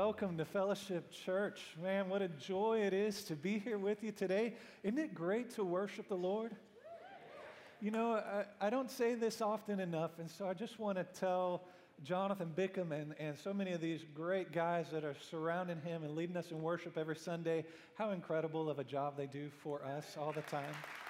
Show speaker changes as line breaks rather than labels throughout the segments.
welcome to Fellowship Church. Man, what a joy it is to be here with you today. Isn't it great to worship the Lord? You know, I don't say this often enough, and so I just want to tell Jonathan Bickham and so many of these great guys that are surrounding him and leading us in worship every Sunday, how incredible of a job they do for us all the time.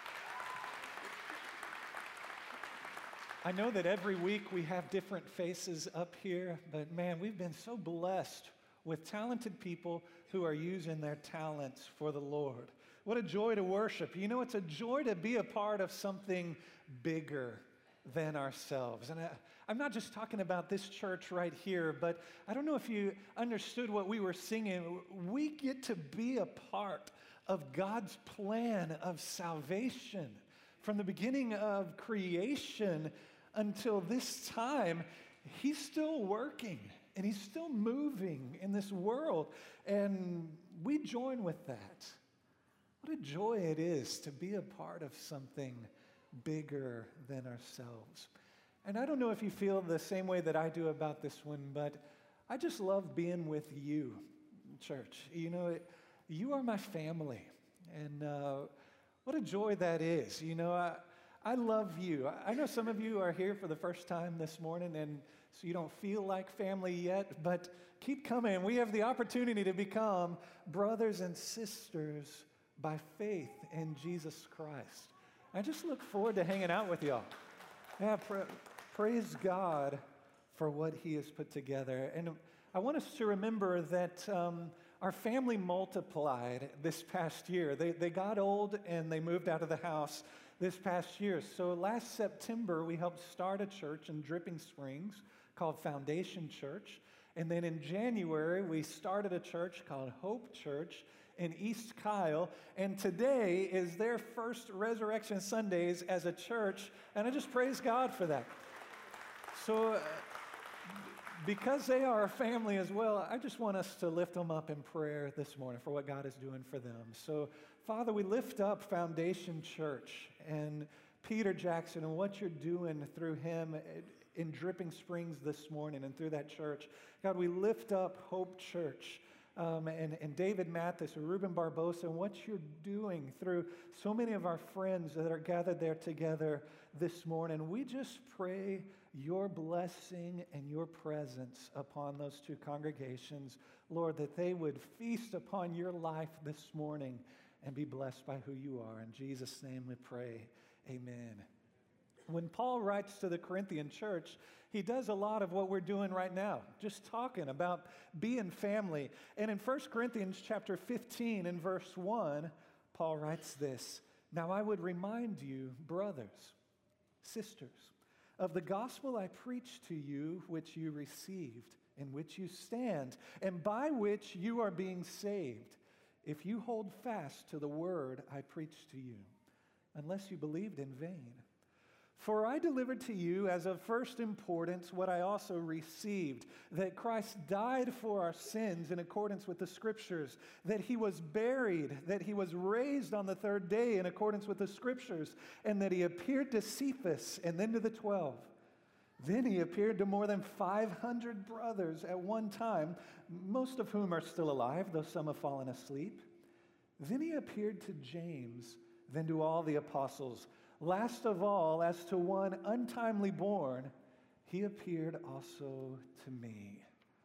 I know that every week we have different faces up here, but man, we've been so blessed with talented people who are using their talents for the Lord. What a joy to worship. You know, it's a joy to be a part of something bigger than ourselves. And I'm not just talking about this church right here, but I don't know if you understood what we were singing. We get to be a part of God's plan of salvation. From the beginning of creation until this time, He's still working and He's still moving in this world. And we join with that. What a joy it is to be a part of something bigger than ourselves. And I don't know if you feel the same way that I do about this one, but I just love being with you, church. You know, you are my family. And what a joy that is. You know, I love you. I know some of you are here for the first time this morning, and so you don't feel like family yet, but keep coming. We have the opportunity to become brothers and sisters by faith in Jesus Christ. I just look forward to hanging out with y'all. Yeah, praise God for what He has put together. And I want us to remember that our family multiplied this past year. They got old and they moved out of the house this past year. So last September, we helped start a church in Dripping Springs called Foundation Church. And then in January, we started a church called Hope Church in East Kyle. And today is their first Resurrection Sundays as a church. And I just praise God for that. So because they are a family as well, I just want us to lift them up in prayer this morning for what God is doing for them. So, Father, we lift up Foundation Church and Peter Jackson and what you're doing through him in Dripping Springs this morning and through that church. God, we lift up Hope Church and David Mathis and Ruben Barbosa and what you're doing through so many of our friends that are gathered there together this morning. We just pray your blessing and your presence upon those two congregations, Lord, that they would feast upon your life this morning and be blessed by who you are. In Jesus' name we pray, amen. When Paul writes to the Corinthian church, he does a lot of what we're doing right now, just talking about being family. And in 1 Corinthians chapter 15 and verse 1, Paul writes this, "Now I would remind you, brothers, sisters, of the gospel I preached to you, which you received, in which you stand, and by which you are being saved, if you hold fast to the word I preached to you, unless you believed in vain. For I delivered to you as of first importance what I also received, that Christ died for our sins in accordance with the Scriptures, that He was buried, that He was raised on the third day in accordance with the Scriptures, and that He appeared to Cephas and then to the 12. Then He appeared to more than 500 brothers at one time, most of whom are still alive, though some have fallen asleep. Then He appeared to James, then to all the apostles. Last of all, as to one untimely born, He appeared also to me."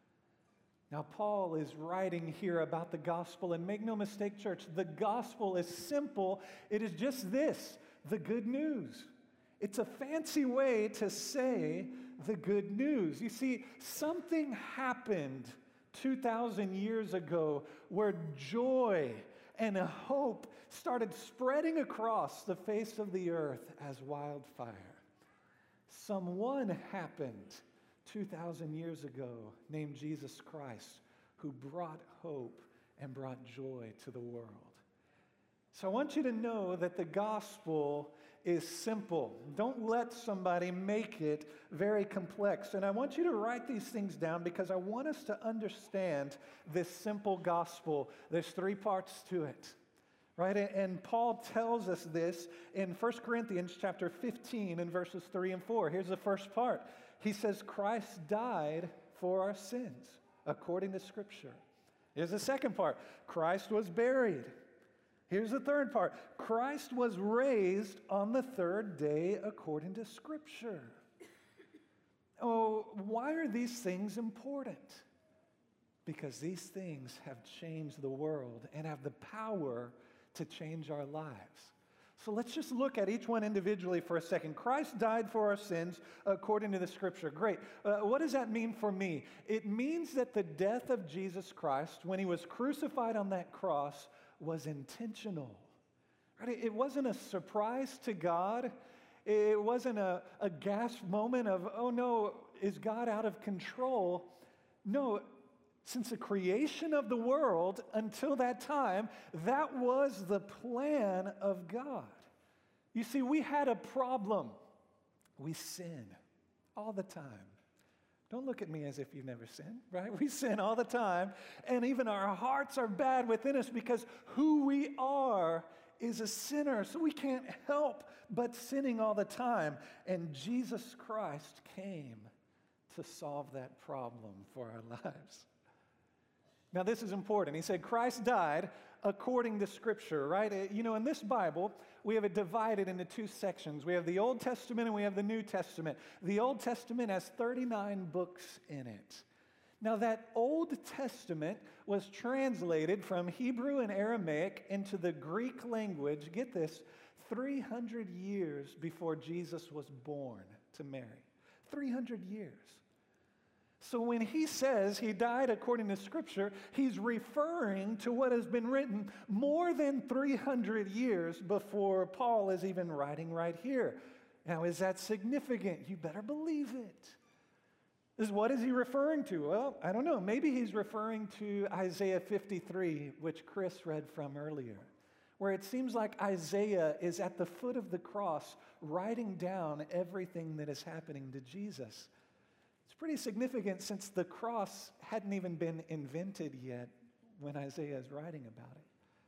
Now, Paul is writing here about the gospel, and make no mistake, church, the gospel is simple. It is just this, the good news. It's a fancy way to say the good news. You see, something happened 2,000 years ago where joy and a hope started spreading across the face of the earth as wildfire. Someone happened 2,000 years ago named Jesus Christ, who brought hope and brought joy to the world. So I want you to know that the gospel is simple. Don't let somebody make it very complex. And I want you to write these things down because I want us to understand this simple gospel. There's 3 parts to it, right? And Paul tells us this in 1 Corinthians chapter 15 and verses 3 and 4. Here's the first part. He says, Christ died for our sins. according to Scripture. Here's the second part. Christ was buried. Here's the third part. Christ was raised on the third day according to Scripture. Oh, why are these things important? Because these things have changed the world and have the power to change our lives. So let's just look at each one individually for a second. Christ died for our sins according to the Scripture. Great. What does that mean for me? It means that the death of Jesus Christ, when he was crucified on that cross, was intentional. Right? It wasn't a surprise to God. It wasn't a gasp moment of, oh no, is God out of control? No, since the creation of the world until that time, that was the plan of God. You see, we had a problem. We sin all the time. Don't look at me as if you've never sinned, right? We sin all the time, and even our hearts are bad within us because who we are is a sinner, so we can't help but sinning all the time. And Jesus Christ came to solve that problem for our lives. Now, this is important. He said Christ died according to Scripture, right? You know, in this Bible, we have it divided into two sections. We have the Old Testament and we have the New Testament. The Old Testament has 39 books in it. Now, that Old Testament was translated from Hebrew and Aramaic into the Greek language, get this, 300 years before Jesus was born to Mary. 300 years. So when he says he died according to Scripture, he's referring to what has been written more than 300 years before Paul is even writing right here. Now, is that significant? You better believe it. What is he referring to? Well, I don't know. Maybe he's referring to Isaiah 53, which Chris read from earlier, where it seems like Isaiah is at the foot of the cross writing down everything that is happening to Jesus. It's pretty significant since the cross hadn't even been invented yet when Isaiah is writing about it.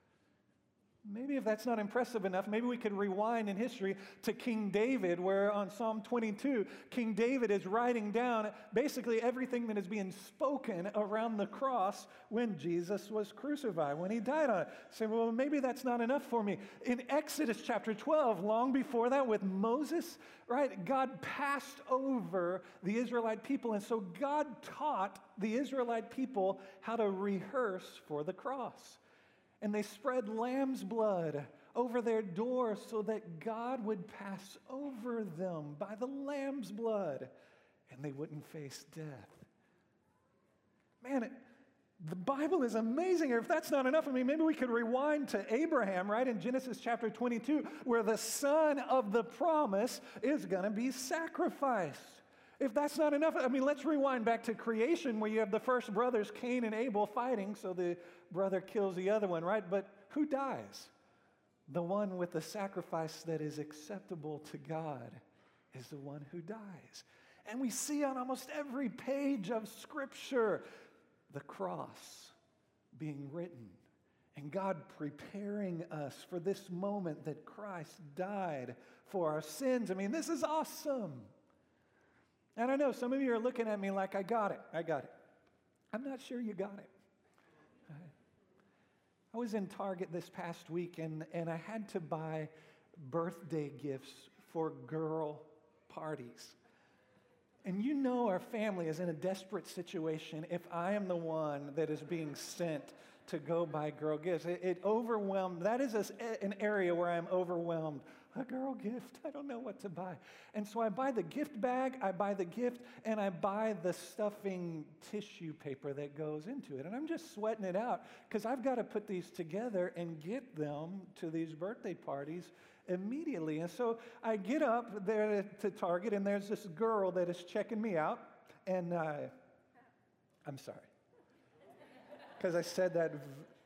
Maybe if that's not impressive enough, maybe we could rewind in history to King David, where on Psalm 22, King David is writing down basically everything that is being spoken around the cross when Jesus was crucified, when he died on it. Say, well, maybe that's not enough for me. In Exodus chapter 12, long before that with Moses, right, God passed over the Israelite people, and so God taught the Israelite people how to rehearse for the cross. And they spread lamb's blood over their doors so that God would pass over them by the lamb's blood and they wouldn't face death. Man, the Bible is amazing. If that's not enough, maybe we could rewind to Abraham, right, in Genesis chapter 22, where the son of the promise is going to be sacrificed. If that's not enough, let's rewind back to creation where you have the first brothers, Cain and Abel, fighting, so the brother kills the other one, right? But who dies? The one with the sacrifice that is acceptable to God is the one who dies. And we see on almost every page of Scripture the cross being written and God preparing us for this moment that Christ died for our sins. This is awesome. And I know some of you are looking at me like, I got it. I'm not sure you got it. I was in Target this past week, and I had to buy birthday gifts for girl parties. And you know our family is in a desperate situation if I am the one that is being sent to go buy girl gifts. It overwhelmed. That is an area where I'm overwhelmed. A girl gift, I don't know what to buy. And so I buy the gift bag, I buy the gift, and I buy the stuffing tissue paper that goes into it. And I'm just sweating it out because I've got to put these together and get them to these birthday parties immediately. And so I get up there to Target, and there's this girl that is checking me out. And I'm sorry, because I said that.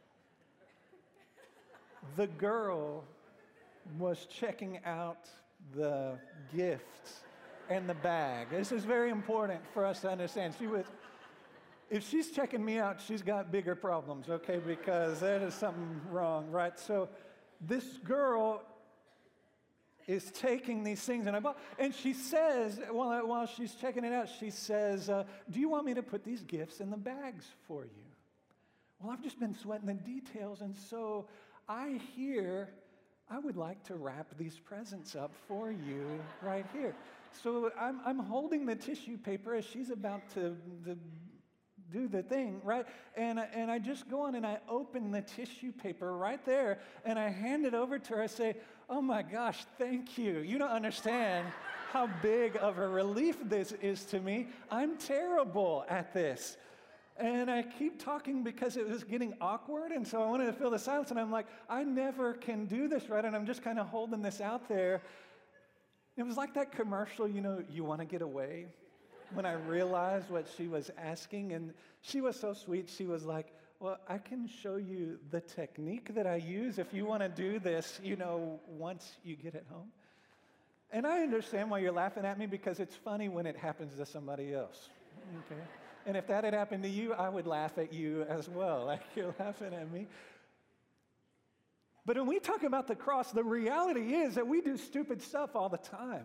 The girl was checking out the gift and the bag. This is very important for us to understand. If she's checking me out, she's got bigger problems, okay, because there is something wrong, right? So this girl is taking these things, and she says, while she's checking it out, she says, do you want me to put these gifts in the bags for you? Well, I've just been sweating the details, and so I would like to wrap these presents up for you right here. So I'm holding the tissue paper as she's about to do the thing, right? And I just go on and I open the tissue paper right there, and I hand it over to her. I say, oh my gosh, thank you. You don't understand how big of a relief this is to me. I'm terrible at this. And I keep talking because it was getting awkward, and so I wanted to fill the silence, and I'm like, I never can do this, right? And I'm just kind of holding this out there. It was like that commercial, you want to get away, when I realized what she was asking, and she was so sweet. She was like, well, I can show you the technique that I use if you want to do this, once you get it home. And I understand why you're laughing at me, because it's funny when it happens to somebody else, okay? And if that had happened to you, I would laugh at you as well, like you're laughing at me. But when we talk about the cross, the reality is that we do stupid stuff all the time.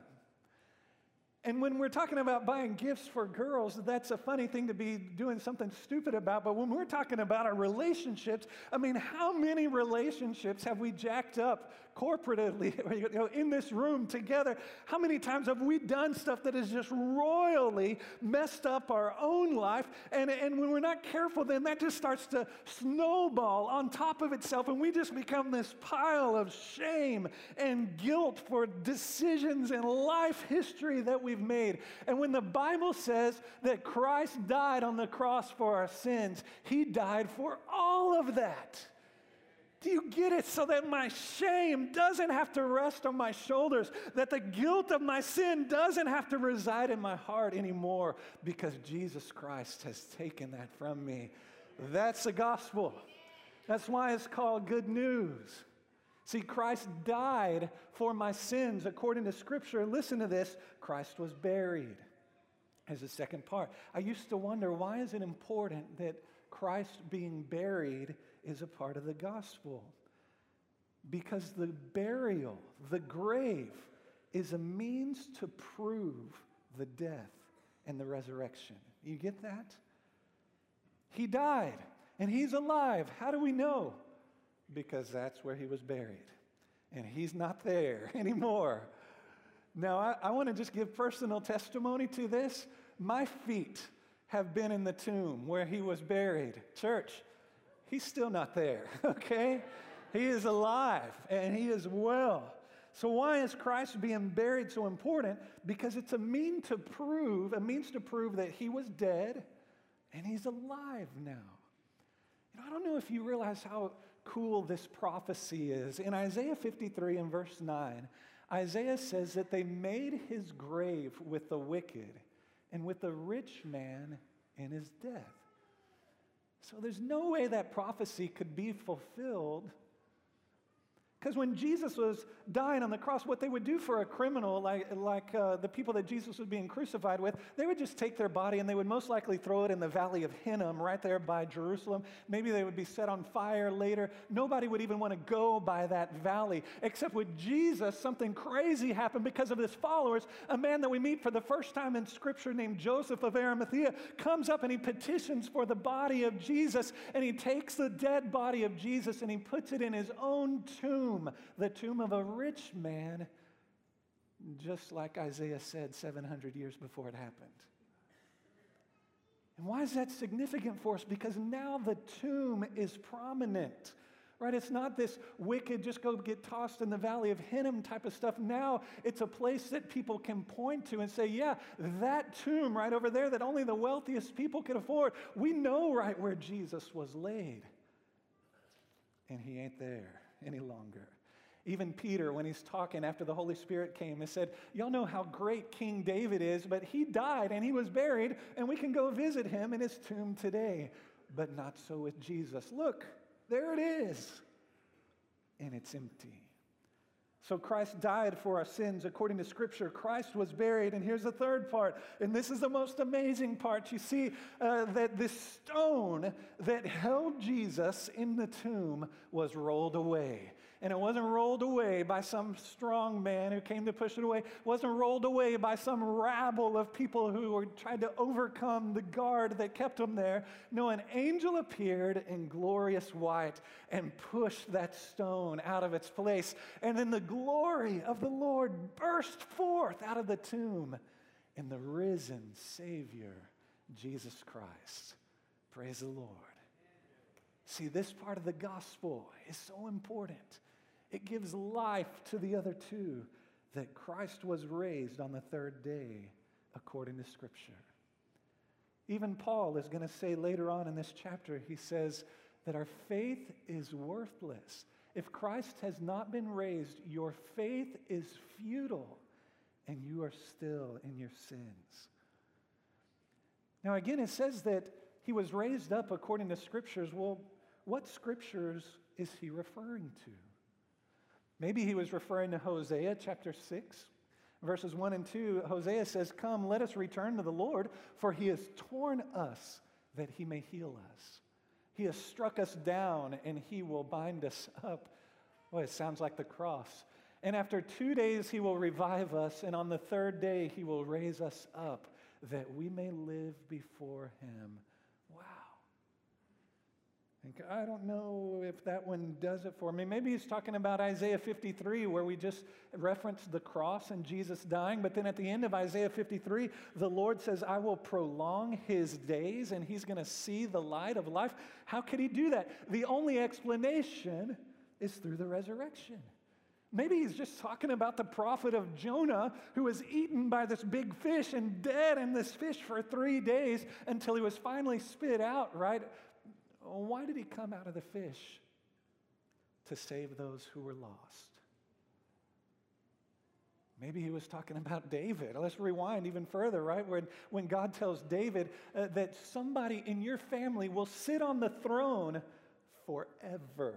And when we're talking about buying gifts for girls, that's a funny thing to be doing something stupid about. But when we're talking about our relationships, how many relationships have we jacked up corporately, in this room together? How many times have we done stuff that has just royally messed up our own life? And when we're not careful, then that just starts to snowball on top of itself, and we just become this pile of shame and guilt for decisions and life history that we've made. And when the Bible says that Christ died on the cross for our sins, he died for all of that. Do you get it? So that my shame doesn't have to rest on my shoulders, that the guilt of my sin doesn't have to reside in my heart anymore, because Jesus Christ has taken that from me. That's the gospel. That's why it's called good news. See, Christ died for my sins according to Scripture. Listen to this. Christ was buried. As the second part. I used to wonder, why is it important that Christ being buried is a part of the gospel? Because the burial, the grave, is a means to prove the death and the resurrection. You get that? He died, and he's alive. How do we know? Because that's where he was buried, and he's not there anymore. Now, I want to just give personal testimony to this. My feet have been in the tomb where he was buried. Church, he's still not there, okay? He is alive, and he is well. So why is Christ being buried so important? Because it's a means to prove that he was dead, and he's alive now. I don't know if you realize how cool this prophecy is. In Isaiah 53 and verse 9, Isaiah says that they made his grave with the wicked and with the rich man in his death. So there's no way that prophecy could be fulfilled, because when Jesus was dying on the cross, what they would do for a criminal, like the people that Jesus was being crucified with, they would just take their body and they would most likely throw it in the valley of Hinnom right there by Jerusalem. Maybe they would be set on fire later. Nobody would even want to go by that valley. Except with Jesus, something crazy happened because of his followers. A man that we meet for the first time in Scripture named Joseph of Arimathea comes up and he petitions for the body of Jesus, and he takes the dead body of Jesus and he puts it in his own tomb. The tomb of a rich man, just like Isaiah said 700 years before it happened. And why is that significant for us? Because now the tomb is prominent, right? It's not this wicked, just go get tossed in the valley of Hinnom type of stuff. Now it's a place that people can point to and say, yeah, that tomb right over there that only the wealthiest people could afford, we know right where Jesus was laid. And he ain't there any longer. Even Peter, when he's talking after the Holy Spirit came, he said, y'all know how great King David is, but he died and he was buried, and we can go visit him in his tomb today. But not so with Jesus. Look, there it is. And it's empty. So Christ died for our sins according to Scripture. Christ was buried, and here's the third part, and this is the most amazing part. You see that this stone that held Jesus in the tomb was rolled away. And it wasn't rolled away by some strong man who came to push it away. It wasn't rolled away by some rabble of people who were trying to overcome the guard that kept them there. No, an angel appeared in glorious white and pushed that stone out of its place. And then the glory of the Lord burst forth out of the tomb in the risen Savior, Jesus Christ. Praise the Lord. See, this part of the gospel is so important. It gives life to the other two, that Christ was raised on the third day according to Scripture. Even Paul is going to say later on in this chapter, he says that our faith is worthless. If Christ has not been raised, your faith is futile, and you are still in your sins. Now again, it says that he was raised up according to Scriptures. Well, what Scriptures is he referring to? Maybe he was referring to Hosea chapter 6, verses 1 and 2. Hosea says, "Come, let us return to the Lord, for he has torn us that he may heal us. He has struck us down, and he will bind us up." Well, it sounds like the cross. "And after 2 days he will revive us, and on the third day he will raise us up, that we may live before him." Wow. And I don't know if that one does it for me. Maybe he's talking about Isaiah 53, where we just referenced the cross and Jesus dying. But then at the end of Isaiah 53, the Lord says, "I will prolong his days," and he's going to see the light of life. How could he do that? The only explanation is through the resurrection. Maybe he's just talking about the prophet of Jonah, who was eaten by this big fish and dead in this fish for 3 days until he was finally spit out, right? Why did he come out of the fish? To save those who were lost. Maybe he was talking about David. Let's rewind even further, right? When God tells David that somebody in your family will sit on the throne forever.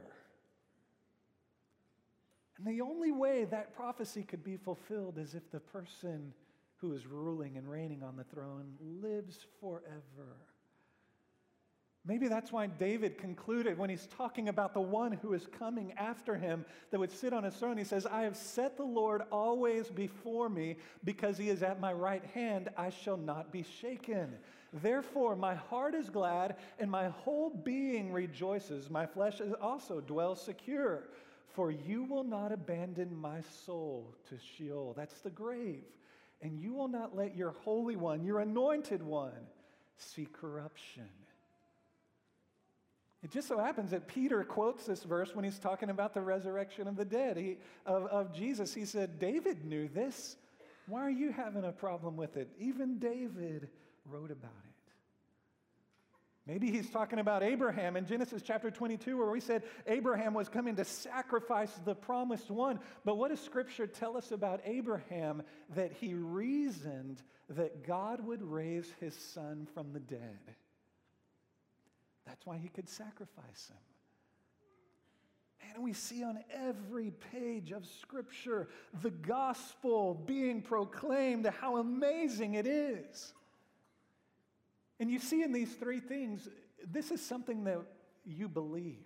And the only way that prophecy could be fulfilled is if the person who is ruling and reigning on the throne lives forever. Maybe that's why David concluded when he's talking about the one who is coming after him that would sit on his throne. He says, "I have set the Lord always before me, because he is at my right hand, I shall not be shaken. Therefore, my heart is glad and my whole being rejoices. My flesh also dwells secure. For you will not abandon my soul to Sheol," that's the grave, "and you will not let your Holy One, your Anointed One, see corruption." It just so happens that Peter quotes this verse when he's talking about the resurrection of the dead, of Jesus. He said, "David knew this. Why are you having a problem with it? Even David wrote about it." Maybe he's talking about Abraham in Genesis chapter 22, where we said Abraham was coming to sacrifice the promised one. But what does Scripture tell us about Abraham? That he reasoned that God would raise his son from the dead. That's why he could sacrifice him. And we see on every page of Scripture the gospel being proclaimed, how amazing it is. And you see in these three things, this is something that you believe,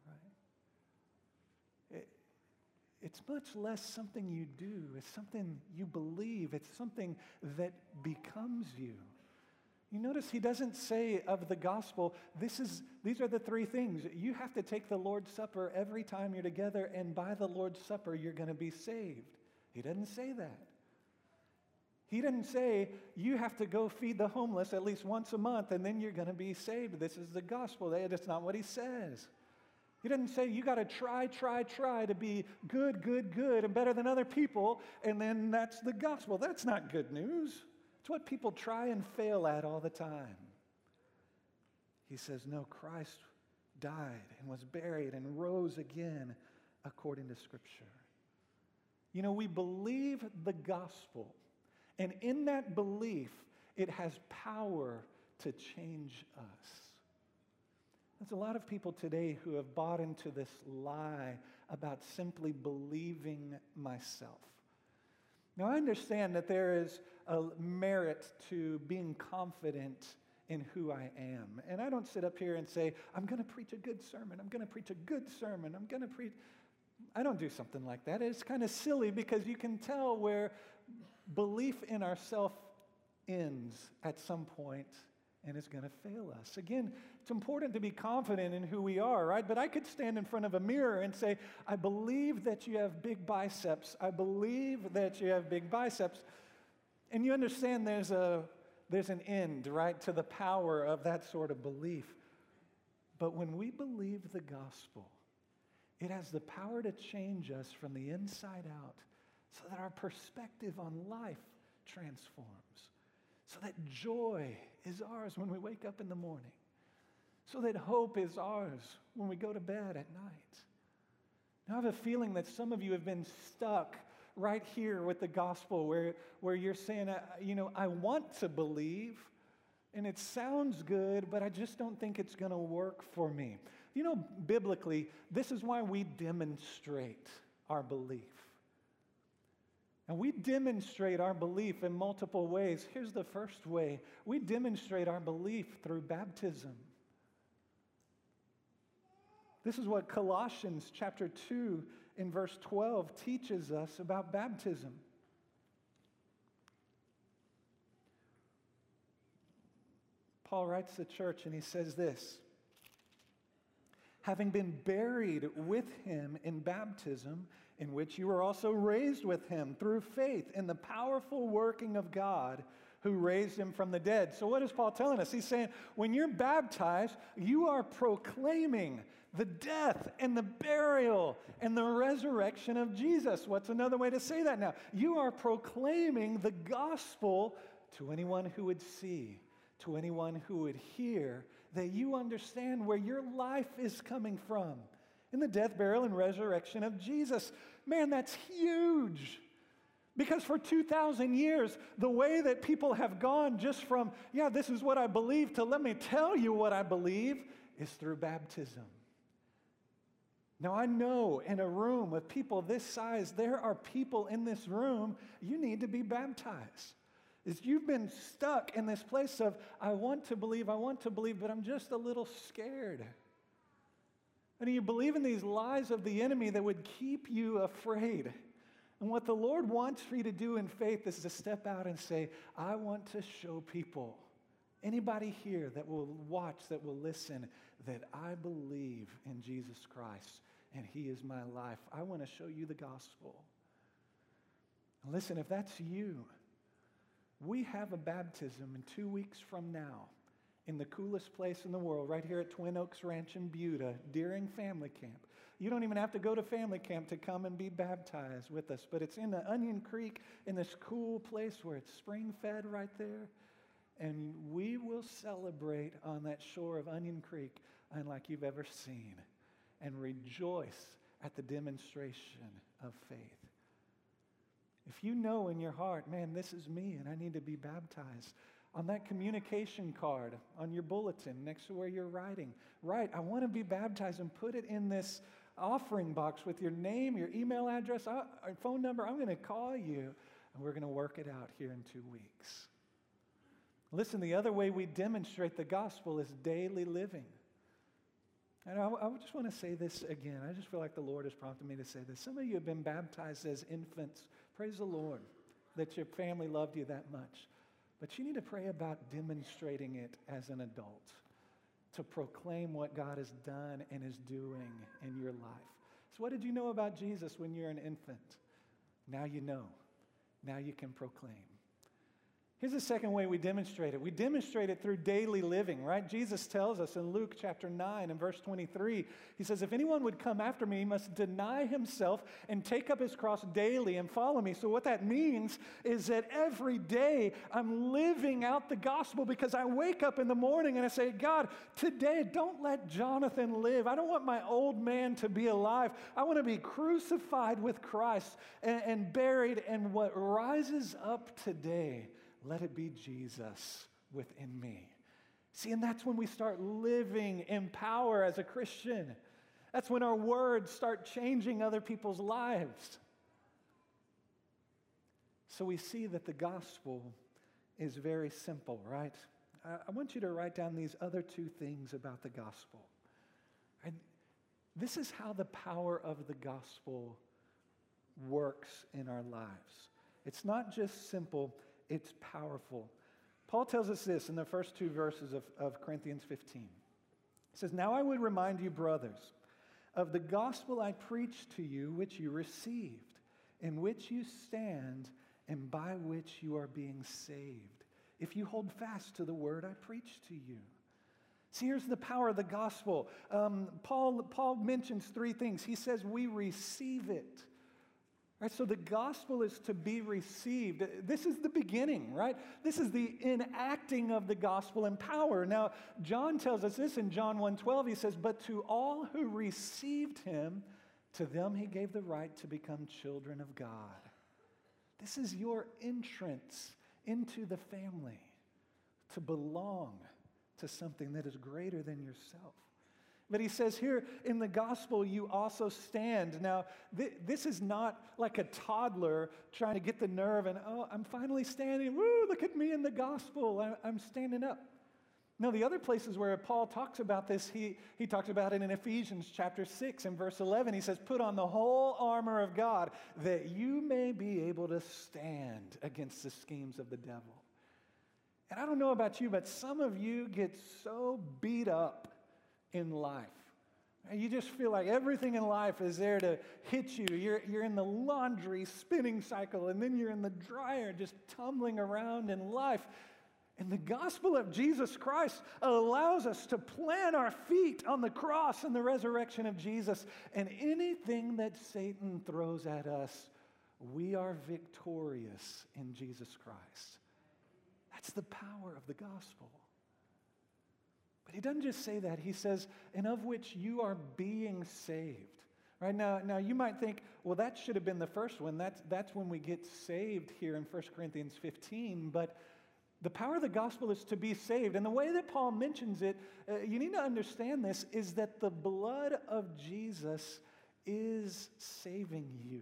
right? It's much less something you do. It's something you believe. It's something that becomes you. You notice he doesn't say of the gospel, these are the three things. You have to take the Lord's Supper every time you're together, and by the Lord's Supper, you're going to be saved. He doesn't say that. He didn't say, you have to go feed the homeless at least once a month, and then you're going to be saved. This is the gospel. That's not what he says. He doesn't say, you got to try to be good, and better than other people, and then that's the gospel. That's not good news. It's what people try and fail at all the time. He says, no, Christ died and was buried and rose again according to Scripture. You know, we believe the gospel, and in that belief, it has power to change us. There's a lot of people today who have bought into this lie about simply believing myself. Now, I understand that there is a merit to being confident in who I am. And I don't sit up here and say, I'm going to preach a good sermon. I'm going to preach a good sermon. I'm going to preach. I don't do something like that. It's kind of silly because you can tell where belief in ourself ends at some point and is going to fail us. Again, it's important to be confident in who we are, right? But I could stand in front of a mirror and say, I believe that you have big biceps. I believe that you have big biceps. And you understand there's an end, right, to the power of that sort of belief. But when we believe the gospel, it has the power to change us from the inside out so that our perspective on life transforms, so that joy is ours when we wake up in the morning, so that hope is ours when we go to bed at night. Now, I have a feeling that some of you have been stuck right here with the gospel where you're saying, I want to believe, and it sounds good, but I just don't think it's going to work for me. Biblically, this is why we demonstrate our belief. And we demonstrate our belief in multiple ways. Here's the first way. We demonstrate our belief through baptism. This is what Colossians chapter 2 in verse 12 teaches us about baptism. Paul writes to the church and he says this, having been buried with him in baptism, in which you were also raised with him through faith in the powerful working of God who raised him from the dead. So what is Paul telling us? He's saying when you're baptized, you are proclaiming the death and the burial and the resurrection of Jesus. What's another way to say that now? You are proclaiming the gospel to anyone who would see, to anyone who would hear, that you understand where your life is coming from in the death, burial, and resurrection of Jesus. Man, that's huge. Because for 2,000 years, the way that people have gone just from, this is what I believe, to let me tell you what I believe, is through baptism. Now, I know in a room with people this size, there are people in this room, you need to be baptized. Is you've been stuck in this place of, I want to believe, but I'm just a little scared. And you believe in these lies of the enemy that would keep you afraid. And what the Lord wants for you to do in faith is to step out and say, I want to show people, anybody here that will watch, that will listen, that I believe in Jesus Christ and he is my life. I want to show you the gospel. And listen, if that's you, we have a baptism in 2 weeks from now in the coolest place in the world, right here at Twin Oaks Ranch in Buda, Deering Family Camp. You don't even have to go to family camp to come and be baptized with us, but it's in the Onion Creek in this cool place where it's spring-fed right there, and we will celebrate on that shore of Onion Creek unlike you've ever seen and rejoice at the demonstration of faith. If you know in your heart, man, this is me and I need to be baptized, on that communication card on your bulletin next to where you're writing, write, I want to be baptized, and put it in this offering box with your name, your email address, phone number. I'm going to call you, and we're going to work it out here in 2 weeks. Listen, the other way we demonstrate the gospel is daily living. And I just want to say this again. I just feel like the Lord has prompted me to say this. Some of you have been baptized as infants. Praise the Lord that your family loved you that much. But you need to pray about demonstrating it as an adult, to proclaim what God has done and is doing in your life. So what did you know about Jesus when you're an infant? Now you know. Now you can proclaim. Here's the second way we demonstrate it. We demonstrate it through daily living, right? Jesus tells us in Luke chapter 9 and verse 23, he says, if anyone would come after me, he must deny himself and take up his cross daily and follow me. So what that means is that every day I'm living out the gospel, because I wake up in the morning and I say, God, today don't let Jonathan live. I don't want my old man to be alive. I want to be crucified with Christ and buried, and what rises up today, let it be Jesus within me. See, and that's when we start living in power as a Christian. That's when our words start changing other people's lives. So we see that the gospel is very simple, right? I want you to write down these other two things about the gospel. And This is how the power of the gospel works in our lives. It's not just simple, it's powerful. Paul tells us this in the first two verses of Corinthians 15. He says, "Now I would remind you, brothers, of the gospel I preached to you, which you received, in which you stand, and by which you are being saved, if you hold fast to the word I preached to you." See, here's the power of the gospel. Paul mentions three things. He says we receive it. Right, so the gospel is to be received. This is the beginning, right? This is the enacting of the gospel in power. Now, John tells us this in John 1:12. He says, "But to all who received him, to them he gave the right to become children of God." This is your entrance into the family, to belong to something that is greater than yourself. But he says here in the gospel, you also stand. Now, this is not like a toddler trying to get the nerve and, oh, I'm finally standing. Woo, look at me in the gospel. I'm standing up. Now, the other places where Paul talks about this, he talks about it in Ephesians chapter 6 and verse 11. He says, "Put on the whole armor of God that you may be able to stand against the schemes of the devil." And I don't know about you, but some of you get so beat up in life. You just feel like everything in life is there to hit you. You're in the laundry spinning cycle, and then you're in the dryer just tumbling around in life. And the gospel of Jesus Christ allows us to plant our feet on the cross and the resurrection of Jesus. And anything that Satan throws at us, we are victorious in Jesus Christ. That's the power of the gospel. But he doesn't just say that. He says, "and of which you are being saved." Right now you might think, well, that should have been the first one. That's when we get saved here in 1 Corinthians 15. But the power of the gospel is to be saved. And the way that Paul mentions it, you need to understand this, is that the blood of Jesus is saving you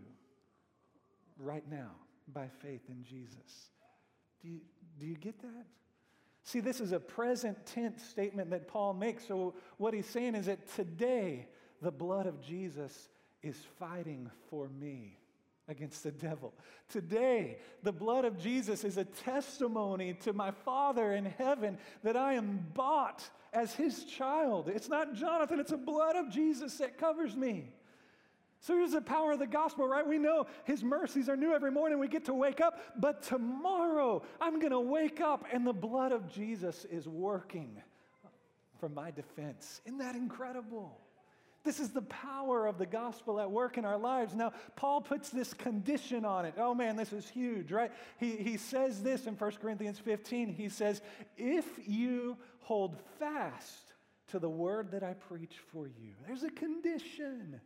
right now by faith in Jesus. Do you get that? See, this is a present tense statement that Paul makes. So what he's saying is that today, the blood of Jesus is fighting for me against the devil. Today, the blood of Jesus is a testimony to my Father in heaven that I am bought as his child. It's not Jonathan, it's the blood of Jesus that covers me. So here's the power of the gospel, right? We know his mercies are new every morning. We get to wake up. But tomorrow, I'm going to wake up and the blood of Jesus is working for my defense. Isn't that incredible? This is the power of the gospel at work in our lives. Now, Paul puts this condition on it. Oh man, this is huge, right? He says this in 1 Corinthians 15. He says, "If you hold fast to the word that I preach for you." There's a condition.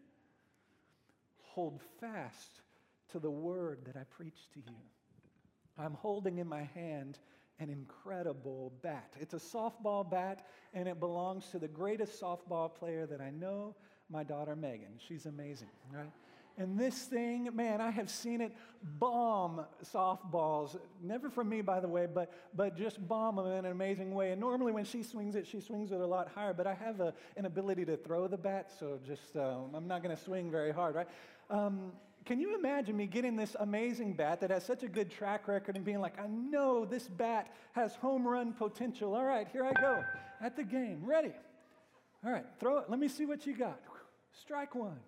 Hold fast to the word that I preach to you. I'm holding in my hand an incredible bat. It's a softball bat, and it belongs to the greatest softball player that I know, my daughter Megan. She's amazing, right? And this thing, man, I have seen it bomb softballs. Never from me, by the way, but just bomb them in an amazing way. And normally when she swings it a lot higher. But I have an ability to throw the bat, so just I'm not going to swing very hard, right? Can you imagine me getting this amazing bat that has such a good track record and being like, I know this bat has home run potential. All right, here I go at the game. Ready? All right, throw it. Let me see what you got. Strike one.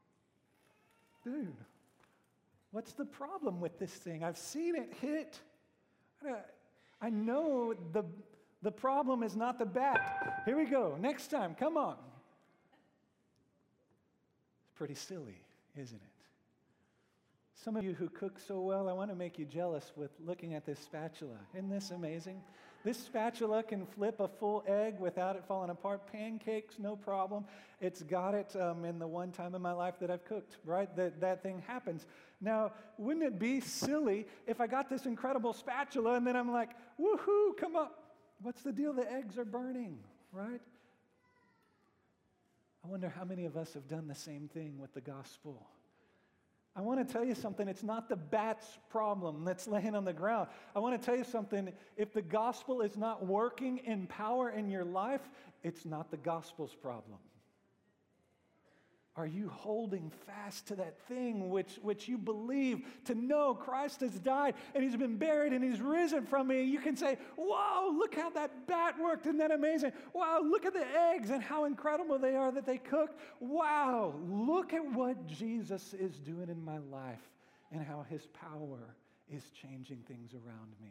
Dude, what's the problem with this thing? I've seen it hit. I know the problem is not the bat. Here we go. Next time, come on. It's pretty silly, isn't it? Some of you who cook so well, I want to make you jealous with looking at this spatula. Isn't this amazing? This spatula can flip a full egg without it falling apart. Pancakes, no problem. It's got it in the one time in my life that I've cooked, right? That thing happens. Now, wouldn't it be silly if I got this incredible spatula and then I'm like, woohoo, come up. What's the deal? The eggs are burning, right? I wonder how many of us have done the same thing with the gospel. I want to tell you something. It's not the bat's problem that's laying on the ground. I want to tell you something. If the gospel is not working in power in your life, it's not the gospel's problem. Are you holding fast to that thing which you believe, to know Christ has died and he's been buried and he's risen from me? You can say, whoa, look how that bat worked. Isn't that amazing? Wow, look at the eggs and how incredible they are that they cooked. Wow, look at what Jesus is doing in my life and how his power is changing things around me.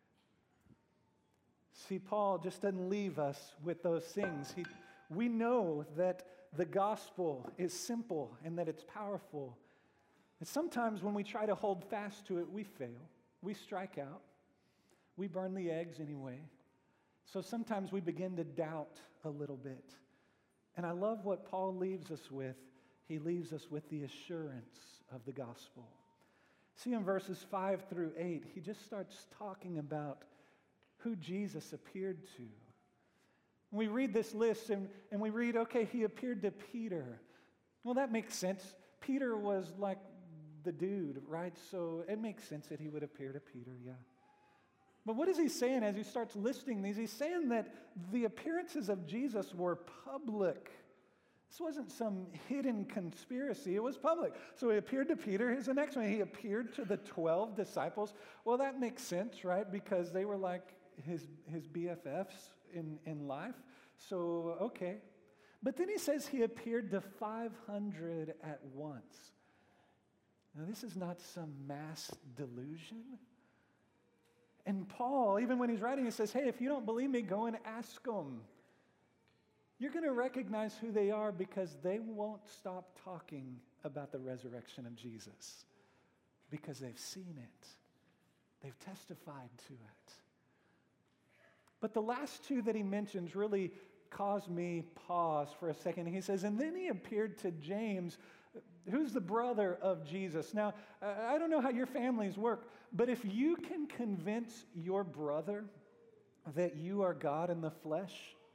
See, Paul just doesn't leave us with those things. We know that the gospel is simple and that it's powerful. And sometimes when we try to hold fast to it, we fail. We strike out. We burn the eggs anyway. So sometimes we begin to doubt a little bit. And I love what Paul leaves us with. He leaves us with the assurance of the gospel. See, in verses 5 through 8, he just starts talking about who Jesus appeared to. We read this list and we read, okay, he appeared to Peter. Well, that makes sense. Peter was like the dude, right? So it makes sense that he would appear to Peter, yeah. But what is he saying as he starts listing these? He's saying that the appearances of Jesus were public. This wasn't some hidden conspiracy. It was public. So he appeared to Peter. Here's the next one. He appeared to the 12 disciples. Well, that makes sense, right? Because they were like his BFFs in life. So, okay. But then he says he appeared to 500 at once. Now, this is not some mass delusion. And Paul, even when he's writing, he says, hey, if you don't believe me, go and ask them. You're going to recognize who they are because they won't stop talking about the resurrection of Jesus because they've seen it. They've testified to it. But the last two that he mentions really caused me pause for a second. He says, and then he appeared to James, who's the brother of Jesus. Now, I don't know how your families work, but if you can convince your brother that you are God in the flesh,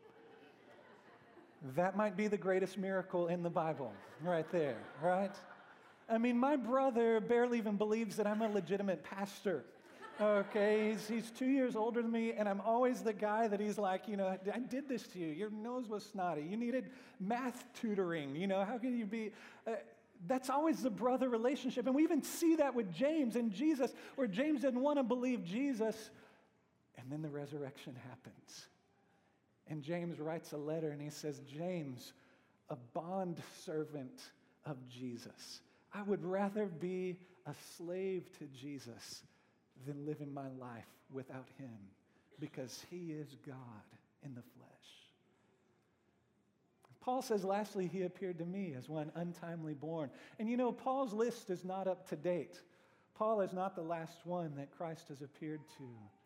that might be the greatest miracle in the Bible right there, right? I mean, my brother barely even believes that I'm a legitimate pastor. Okay, he's 2 years older than me, and I'm always the guy that he's like, I did this to you. Your nose was snotty. You needed math tutoring. How can you be? That's always the brother relationship. And we even see that with James and Jesus, where James didn't want to believe Jesus, and then the resurrection happens. And James writes a letter, and he says, James, a bond servant of Jesus. I would rather be a slave to Jesus than living my life without him, because he is God in the flesh. Paul says, lastly, he appeared to me as one untimely born. And Paul's list is not up to date. Paul is not the last one that Christ has appeared to.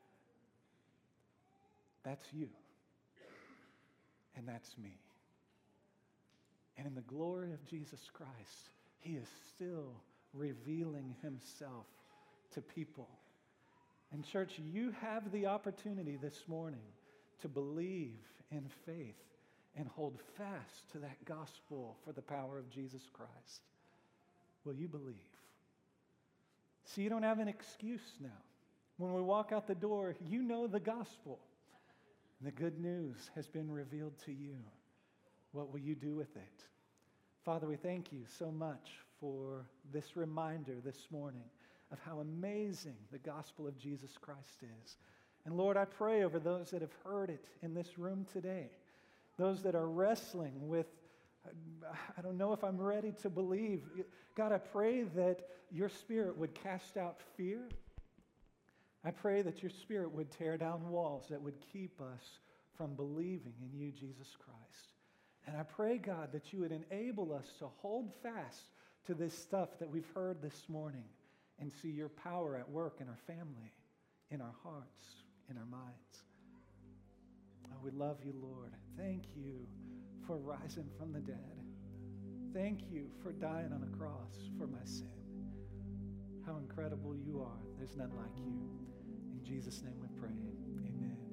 That's you. And that's me. And in the glory of Jesus Christ, he is still revealing himself to people. And church, you have the opportunity this morning to believe in faith and hold fast to that gospel for the power of Jesus Christ. Will you believe? See, you don't have an excuse now. When we walk out the door, you know the gospel. The good news has been revealed to you. What will you do with it? Father, we thank you so much for this reminder this morning of how amazing the gospel of Jesus Christ is. And Lord, I pray over those that have heard it in this room today, those that are wrestling with, I don't know if I'm ready to believe. God, I pray that your Spirit would cast out fear. I pray that your Spirit would tear down walls that would keep us from believing in you, Jesus Christ. And I pray, God, that you would enable us to hold fast to this stuff that we've heard this morning and see your power at work in our family, in our hearts, in our minds. Oh, we love you, Lord. Thank you for rising from the dead. Thank you for dying on a cross for my sin. How incredible you are. There's none like you. In Jesus' name we pray. Amen.